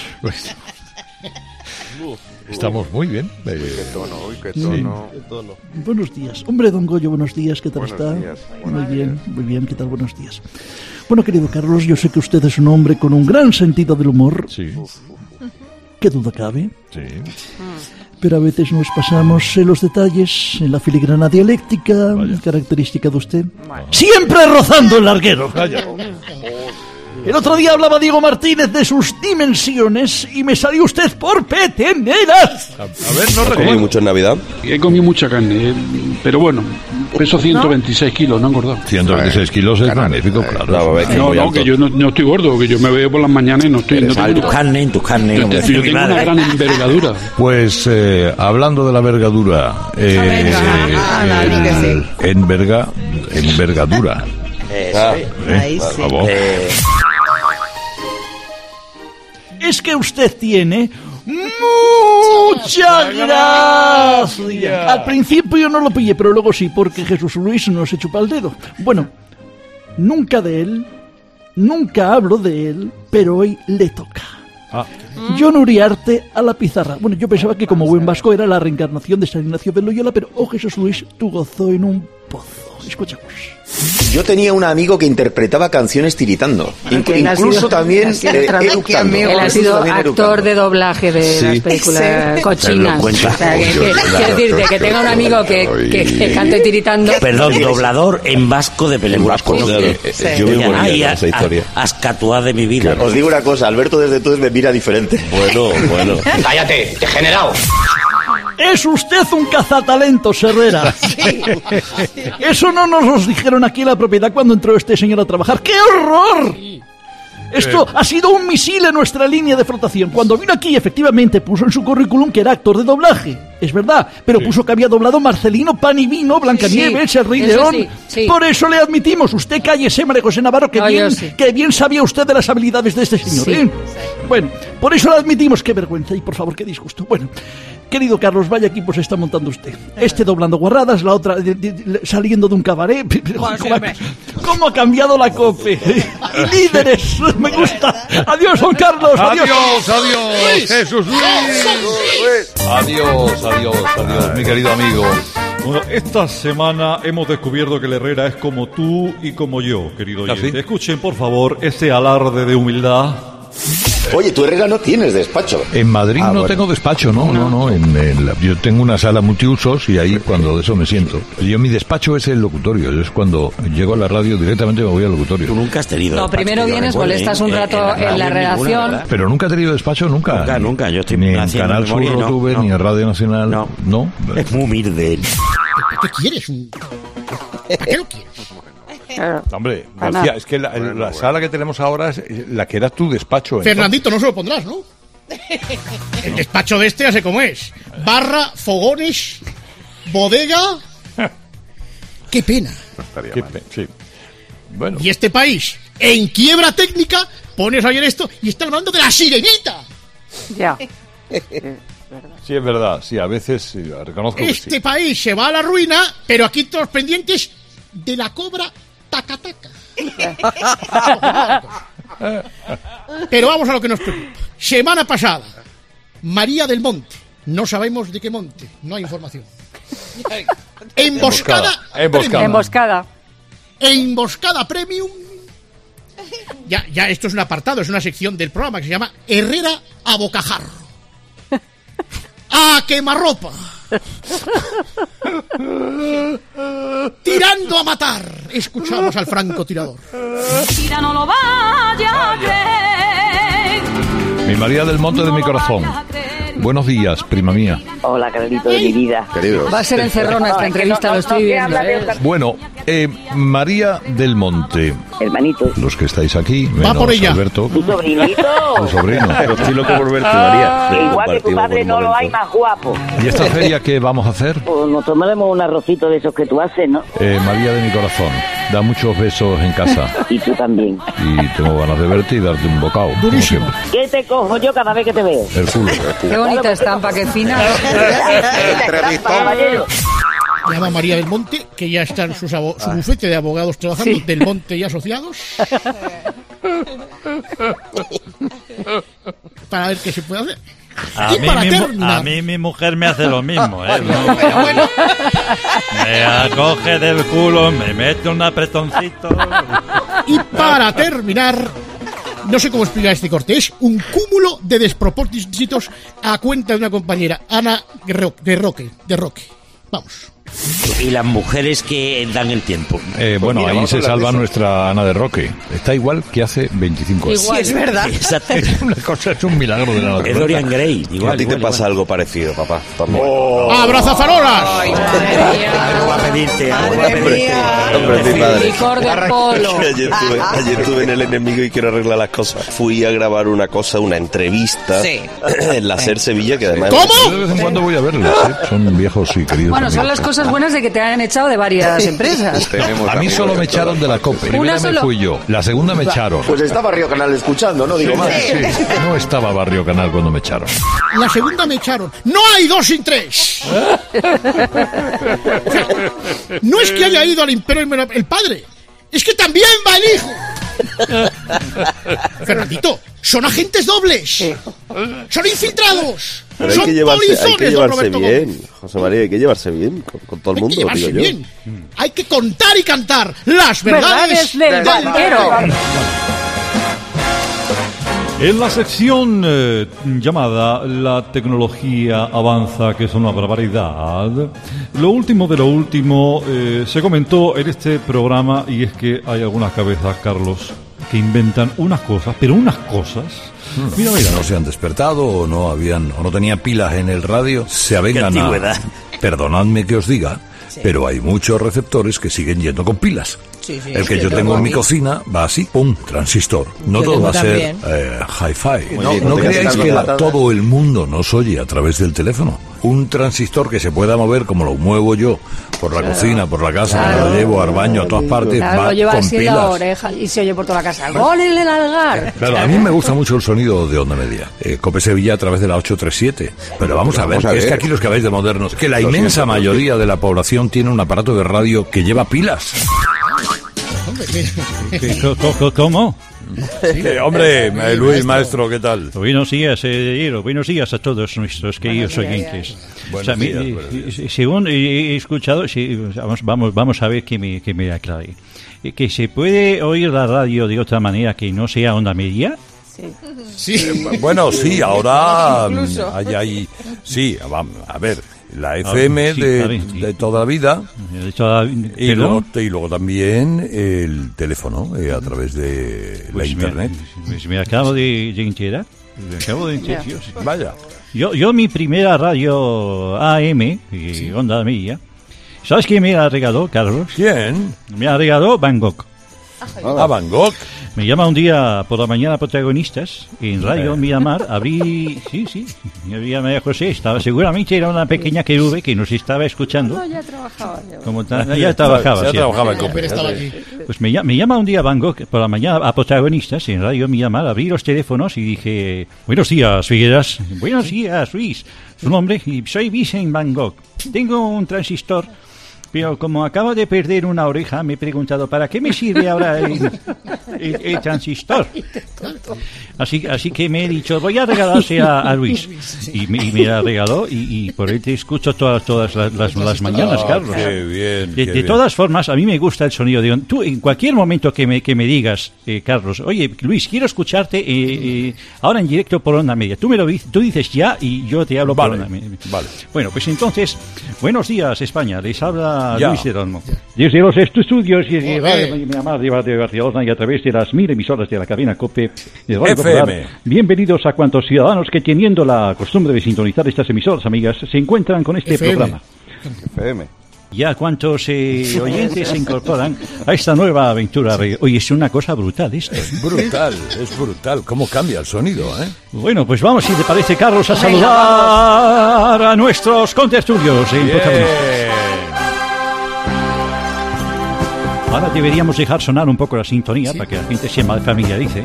Estamos muy bien. Qué tono. Buenos días. Hombre, don Goyo, buenos días. ¿Qué tal está? Muy bien. ¿Qué tal? Buenos días. Bueno, querido Carlos, yo sé que usted es un hombre con un gran sentido del humor. Sí. ¿Qué duda cabe? Sí. Pero a veces nos pasamos en los detalles, en la filigrana dialéctica, característica de usted. ¡Siempre rozando el larguero! El otro día hablaba Diego Martínez de sus dimensiones y me salió usted por peteneras. A ver, no recuerdo. ¿Comí mucho en Navidad? He comido mucha carne, pero bueno, peso 126 kilos, no he engordado. 126 kilos es magnífico, claro. No, que yo no estoy gordo, que yo me veo por las mañanas y no estoy... En tus carnes. Yo tengo una gran envergadura. Pues, hablando de la envergadura, envergadura. Ahí sí. Es que usted tiene mucha gracia. Al principio yo no lo pillé, pero luego sí, porque Jesús Luis nos se chupa el dedo. Bueno, nunca hablo de él, pero hoy le toca. Jon Uriarte a la pizarra. Bueno, yo pensaba que como buen vasco era la reencarnación de San Ignacio de Loyola, pero Jesús Luis, tú gozó en un pozo. Escuchamos. Yo tenía un amigo que interpretaba canciones tiritando. Incluso también eructando. Él ha sido actor de doblaje de las películas cochinas. O sea, quiero decirte que tenga un amigo que cante tiritando. Perdón, doblador en vasco de películas. Yo me moría con esa historia. Ascatuá de mi vida. Os digo una cosa, Alberto desde entonces me mira diferente. Bueno. ¡Cállate, degenerado! Es usted un cazatalentos, Herrera. Eso no nos lo dijeron aquí en la propiedad cuando entró este señor a trabajar. ¡Qué horror! Esto ha sido un misil en nuestra línea de flotación. Cuando vino aquí, efectivamente, puso en su currículum que era actor de doblaje. Es verdad, pero puso que había doblado Marcelino, Pan y Vino, Blancanieves, El Rey León. Por eso le admitimos. Usted cállese, María José Navarro, que bien sabía usted de las habilidades de este señor. Bueno, por eso le admitimos. Qué vergüenza y, por favor, qué disgusto. Bueno, querido Carlos, vaya equipo se está montando usted. Este doblando guarradas, la otra saliendo de un cabaret. ¿Cómo ha cambiado la COPE? Y líderes, me gusta. Adiós, Juan Carlos. Adiós, Jesús Luis. Adiós, mi querido amigo. Bueno, esta semana hemos descubierto que el Herrera es como tú y como yo, querido oyente. ¿Sí? Escuchen, por favor, ese alarde de humildad. Oye, tú, Herrera, no tienes despacho. En Madrid no tengo despacho, no. Yo tengo una sala multiusos y ahí cuando de eso me siento. Yo mi despacho es el locutorio. Yo es cuando llego a la radio directamente me voy al locutorio. Tú nunca has tenido despacho. Primero vienes, molestas un rato en la redacción. Pero nunca he tenido despacho, nunca. Nunca. Yo estoy ni en Canal Sur lo tuve, ni en Radio Nacional. No. Es muy humilde. ¿Qué quieres? ¿Para qué lo quieres? Hombre, García, es que la sala que tenemos ahora es la que era tu despacho. Fernandito, no se lo pondrás, ¿no? El despacho de este ya sé cómo es. Barra, fogones, bodega. Qué pena. Sí. Bueno. Y este país, en quiebra técnica, pones a oír esto y está hablando de la sirenita. Ya. Sí, es verdad. Sí, a veces sí, reconozco que Este sí. país se va a la ruina, pero aquí todos pendientes de la cobra taca-taca. Pero vamos a lo que nos preocupa. Semana pasada, María del Monte. No sabemos de qué monte, no hay información. Emboscada. Emboscada. Emboscada Premium. Ya, esto es un apartado, es una sección del programa que se llama Herrera a bocajarro. ¡A quemarropa! Tirando a matar. Escuchamos al francotirador. Tira, no lo vaya a creer. Mi María del Monte de mi corazón. Buenos días, prima mía. Hola, Carlito de mi vida. Queridos. Va a ser encerrona esta entrevista, lo estoy viendo. Bueno, María del Monte. Hermanito. Los que estáis aquí, Va menos por ella. Alberto. Tu sobrinito. Tu sobrino. Estoy loco por verte, María. Igual que tu padre no lo hay más guapo. ¿Y esta feria qué vamos a hacer? Pues nos tomaremos un arrocito de esos que tú haces, ¿no? María de mi corazón, da muchos besos en casa. Y tú también. Y tengo ganas de verte y darte un bocado, como siempre. ¿Qué te cojo yo cada vez que te veo? El culo. Qué bonita estampa, qué fina. Llama María del Monte, que ya está en su bufete de abogados trabajando, Del Monte y Asociados, para ver qué se puede hacer. A mí mi mujer me hace lo mismo, ¿eh? Me acoge del culo, me mete un apretoncito. Y para terminar, no sé cómo explicar este corte, es un cúmulo de despropósitos a cuenta de una compañera, Ana de Roque. Vamos. Y las mujeres que dan el tiempo. Bueno, Mira, ahí vamos a se hablar salva de eso. nuestra Ana de Roque. Está igual que hace 25 años. Sí, es verdad. Exacto. Una cosa, es un milagro de la naturaleza. Es Dorian Gray. A ti te pasa algo parecido, papá. También. ¡Abrazafarolas! Algo a pedirte, algo a pedirte. Hombre, mi padre. Licor de polo. Ayer estuve en El Enemigo y quiero arreglar las cosas. Fui a grabar una entrevista en la SER Sevilla, que además... Yo de vez en cuando voy a verlas, ¿eh? Son viejos y queridos Bueno, son amigos. las cosas buenas de que te han echado de varias empresas. A mí solo me echaron de la COPE. ¿Una Primera me solo? fui yo. La segunda me echaron. Pues está Barrio Canal escuchando, no digo más. Sí, no estaba Barrio Canal cuando me echaron. La segunda me echaron. ¡No hay 2 sin 3! O sea, no es que haya ido al Imperio el padre, es que también va el hijo. Fernandito, son agentes dobles. Son infiltrados. Pero hay son que llevarse polizones, don Roberto Gómez. bien, José María, hay que llevarse bien con todo el mundo, Llevarse digo yo. bien. Hay que contar y cantar las verdades del banquero. En la sección llamada La tecnología avanza, que es una barbaridad, lo último de lo último se comentó en este programa, y es que hay algunas cabezas, Carlos, que inventan unas cosas, pero unas cosas. Mira, no se han despertado o no tenían pilas en el radio, se avengan Qué a... antigüedad. Perdonadme que os diga, pero hay muchos receptores que siguen yendo con pilas. Sí, sí, El que sí, yo yo tengo en mi tengo cocina va así, pum, transistor. No Yo todo va a tengo ser hi-fi. No Oye, no te creáis casas que con la tabla. todo el mundo nos oye a través del teléfono. Un transistor que se pueda mover como lo muevo yo, por la cocina, por la casa, me lo llevo al baño, a todas partes, Claro, va lo lleva con así en la pilas. oreja y se oye por toda la casa. ¡Gol en el algar! Claro, a mí me gusta mucho el sonido de onda media. Cope Sevilla a través de la 837. Pero vamos a ver, que es que aquí los que habéis de modernos, que la inmensa mayoría de la población tiene un aparato de radio que lleva pilas. ¿Cómo? Hombre, Luis, maestro, ¿qué tal? Buenos días a todos nuestros queridos oyentes. Buenos días, Según he escuchado, vamos a ver que me aclare. ¿Que se puede oír la radio de otra manera que no sea onda media? Sí. Bueno, sí, ahora Incluso. hay... Sí, vamos, a ver, la FM sí, de toda la vida y ¿Perdón? luego también el teléfono a través de la internet. Me acabo de enterar. Dios. Vaya. Yo mi primera radio AM, y onda media, ¿sabes quién me ha regalado, Carlos? ¿Quién? Me ha regalado Van Gogh. Van Gogh. Me llama un día por la mañana protagonistas en Radio Miramar. Abrí, sí, había María José, seguramente era una pequeña querube que nos estaba escuchando. No, ya trabajaba. Ya trabajaba. Ya trabajaba en Cooper estaba aquí. Pues me llama un día Van Gogh por la mañana a protagonistas en Radio Miramar. Abrí los teléfonos y dije: buenos días, Figueras. Buenos días, Luis. Su nombre, soy Vicent Van Gogh. Tengo un transistor, pero como acabo de perder una oreja, me he preguntado, ¿para qué me sirve ahora el transistor? Así que me he dicho, voy a regalarse a Luis. Y me la regaló y por él te escucho todas las mañanas, Carlos. Qué bien. De todas formas, a mí me gusta el sonido de... Tú, en cualquier momento que me digas, Carlos, oye, Luis, quiero escucharte ahora en directo por Onda Media. Tú dices ya y yo te hablo por Onda Media. Vale. Bueno, pues entonces, buenos días, España. Les habla Ya. Luis de Olmo. Desde los estudios de Radio Miramar de Barcelona y a través de las 1000 emisoras de la cadena COPE de Radio FM. Popular, bienvenidos a cuantos ciudadanos que, teniendo la costumbre de sintonizar estas emisoras, amigas, se encuentran con este FM. programa. FM. Y a cuantos oyentes se incorporan a esta nueva aventura. Oye, es una cosa brutal esto. Es brutal. ¿Cómo cambia el sonido, eh? Bueno, pues vamos, si te parece, Carlos, a saludar a nuestros contertulios. Ahora deberíamos dejar sonar un poco la sintonía para que la gente se familiarice.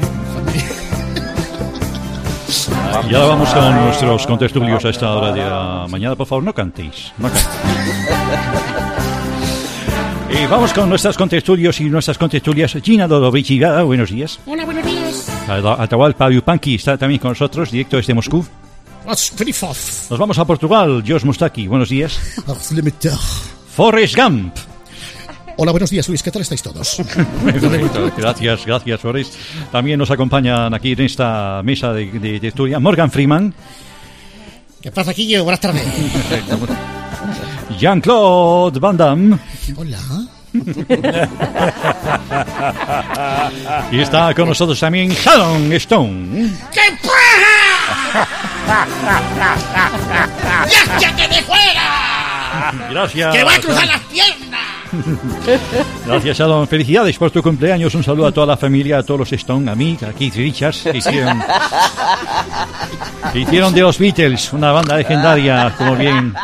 Y ahora vamos con nuestros contertulios a esta hora de la mañana. Por favor, no cantéis. Y vamos con nuestros contertulios y nuestras contertulias. Gina Dorovichigada, buenos días. Hola, buenos días. Atahualpa Yupanqui está también con nosotros, directo desde Moscú. Nos vamos a Portugal. Josh Mustaki, buenos días. Forrest Gump. Hola, buenos días, Luis. ¿Qué tal estáis todos? Gracias, Forrest. También nos acompañan aquí en esta mesa de estudio Morgan Freeman. ¿Qué pasa, aquí yo? Buenas tardes. Jean-Claude Van Damme. Hola. Y está con nosotros también Sharon Stone. ¡Qué paja! ¡Lárgate de fuera! Gracias. ¡Que va a cruzar las piernas! Gracias, Sharon. Felicidades por tu cumpleaños. Un saludo a toda la familia, a todos los Stone, a mí, a Keith Richards, que hicieron de los Beatles una banda legendaria, como bien.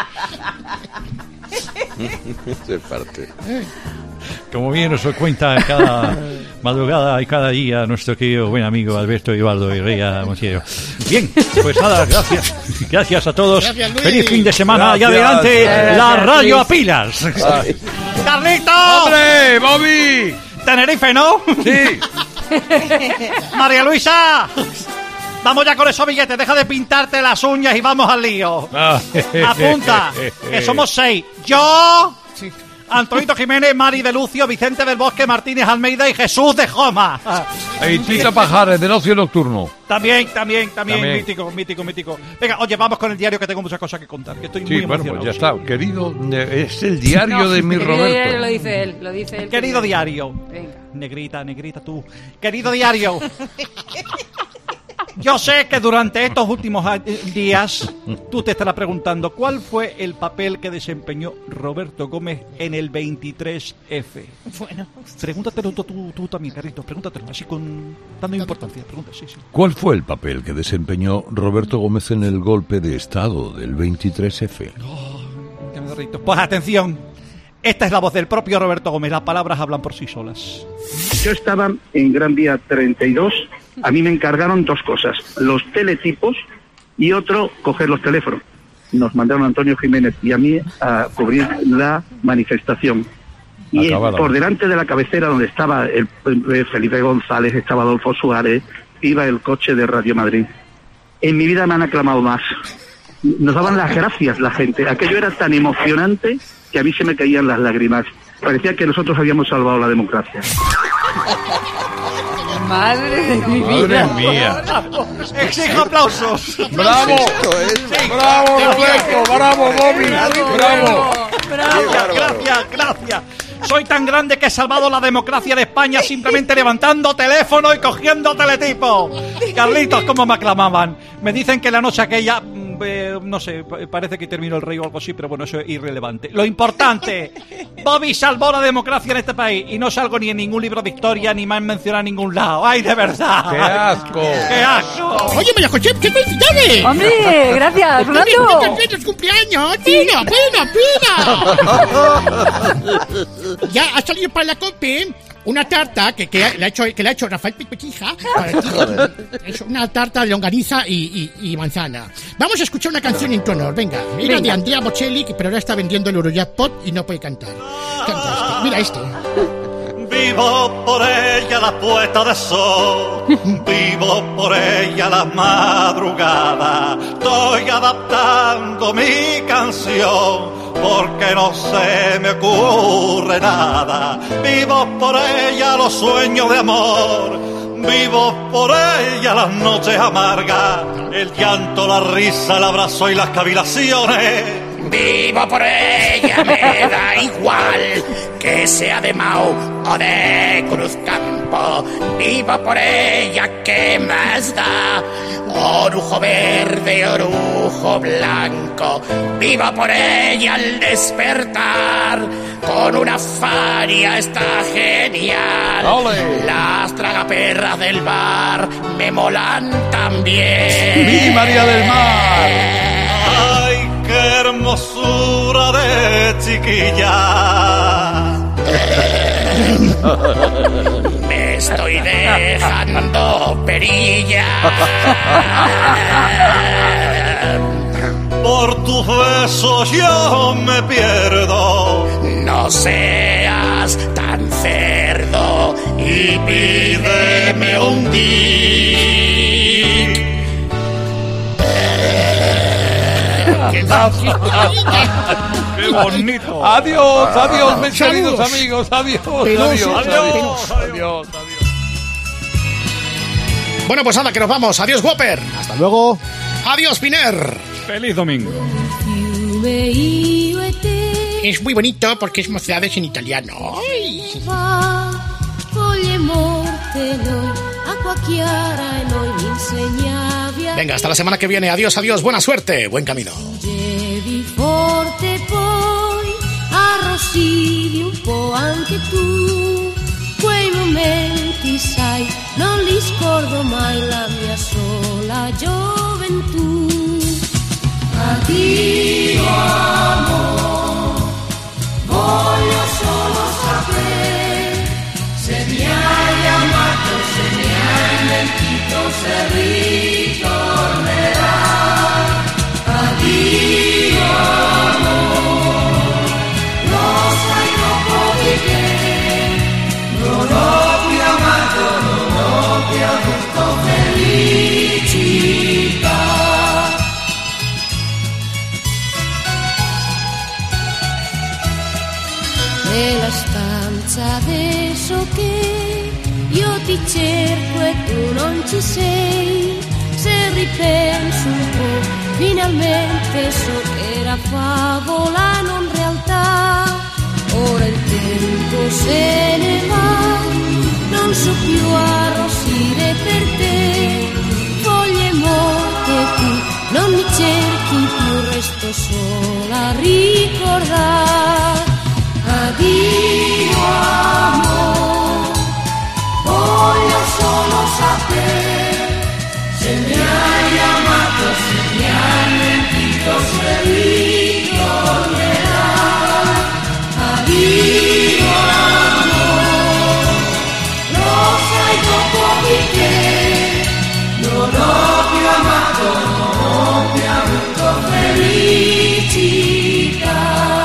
Como bien nos lo cuenta cada madrugada y cada día nuestro querido buen amigo Alberto Eduardo Herrera Montiero. Bien, pues nada, gracias a todos. Gracias, Luis. Feliz fin de semana y adelante la radio a pilas. ¡Carlitos! ¡Hombre, Bobby! Tenerife, ¿no? Sí. María Luisa, vamos ya con esos billetes, deja de pintarte las uñas y vamos al lío. Apunta, que somos 6. Yo, Antonito Jiménez, Mari de Lucio, Vicente del Bosque, Martínez Almeida y Jesús de Joma. Y Tita Pajares, de Ocio Nocturno. También. Mítico. Venga, oye, vamos con el diario, que tengo muchas cosas que contar, que estoy muy emocionado. Bueno, pues ya está. Querido, es el diario de mi Roberto. Lo dice él. Querido diario. Venga. Negrita tú. Querido diario. Yo sé que durante estos últimos días tú te estarás preguntando cuál fue el papel que desempeñó Roberto Gómez en el 23F. Bueno, pregúntatelo tú también, Carlitos, pregúntatelo, así dando importancia. Sí. ¿Cuál fue el papel que desempeñó Roberto Gómez en el golpe de Estado del 23F? Pues atención, esta es la voz del propio Roberto Gómez, las palabras hablan por sí solas. Yo estaba en Gran Vía 32, a mí me encargaron dos cosas, los teletipos y otro, coger los teléfonos. Nos mandaron a Antonio Jiménez y a mí a cubrir la manifestación. Y por delante de la cabecera donde estaba el Felipe González, estaba Adolfo Suárez, iba el coche de Radio Madrid. En mi vida me han aclamado más. Nos daban las gracias la gente. Aquello era tan emocionante que a mí se me caían las lágrimas. Parecía que nosotros habíamos salvado la democracia. Madre de mi vida. Madre mía. Exijo aplausos. ¡Bravo! ¡Bravo, Roberto! ¡Bravo, Bobby! ¡Bravo! Gracias. Soy tan grande que he salvado la democracia de España simplemente levantando teléfono y cogiendo teletipo. Carlitos, ¿cómo me aclamaban? Me dicen que la noche aquella no sé, parece que terminó el rey o algo así, pero bueno, eso es irrelevante. Lo importante, Bobby salvó la democracia en este país y no salgo ni en ningún libro de historia ni me han mencionado en ningún lado. ¡Ay, de verdad! ¡Qué asco! ¡Qué asco! Oye, María José, ¿qué felicidades? Hombre, gracias, Fernando. ¡Feliz cumpleaños! ¡Pina! Ya ha salido para la COPE una tarta que le ha hecho Rafael Picpechija para ti. Es una tarta de longaniza y manzana. Vamos a escuchar una canción en tu honor. Venga, era de Andrea Bocelli, pero ahora está vendiendo el Eurojackpot y no puede cantar. Canta, mira este. Vivo por ella la puesta de sol, vivo por ella la madrugada, estoy adaptando mi canción porque no se me ocurre nada. Vivo por ella los sueños de amor, vivo por ella las noches amargas, el llanto, la risa, el abrazo y las cavilaciones. Vivo por ella, me da igual que sea de Mao o de Cruzcampo. Vivo por ella, ¿qué más da? Orujo verde, orujo blanco. Vivo por ella al despertar. Con una faria está genial. ¡Ole! Las tragaperras del bar me molan también. ¡Mi María del Mar! ¡Ay, qué hermosura de chiquilla! Me estoy dejando perilla. Por tus besos yo me pierdo. No seas tan cerdo y pídeme un dick. ¡Qué bonito! Adiós, mis queridos amigos. Adiós. Bueno, pues nada, que nos vamos. Adiós, Whopper. Hasta luego. Adiós, Piner. Feliz domingo. Es muy bonito porque es mocedades en italiano. ¡Ay! Venga, hasta la semana que viene. Adiós, buena suerte, buen camino. Devi forte poi, arrossidi un po' anche tu. Quei momenti, sai, non li scordo mai, la mia sola gioventù. Addio amor, voglio solo sapere se mi hai amato, se mi hai mentito, se ritornerai. Addio amor, lo sai troppo di te, non ho più amato, non ho più avuto felicità. Nella stanza adesso che io ti cerco e tu non ci sei, se ripenso un po' finalmente so che era favola non realtà. Ora il tempo se ne va, non so più arrossire per te, foglie morte tu non mi cerchi più, resto sola a ricordare. Addio amor, voglio solo sapere se mi hai amato, se mi hai mentito, se ritornerai. Addio amor, lo sai dopo di te, non ho più amato, non ho più avuto felicità.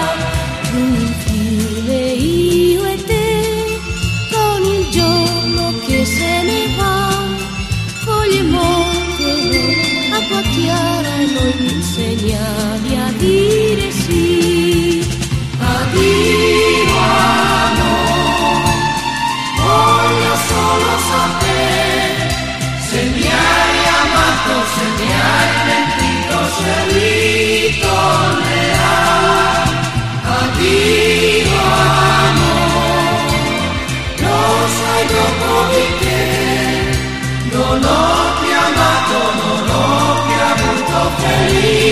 Infine io e te, con il giorno che se ne va, foglie morte, acqua chiara e noi mi insegnavi a dire sì. Addio amor, voglio solo sapere se mi hai amato, se mi hai mentito, se ritornerai. Addio amor, lo sai dopo di te, non ho più amato, non ho più avuto felicità.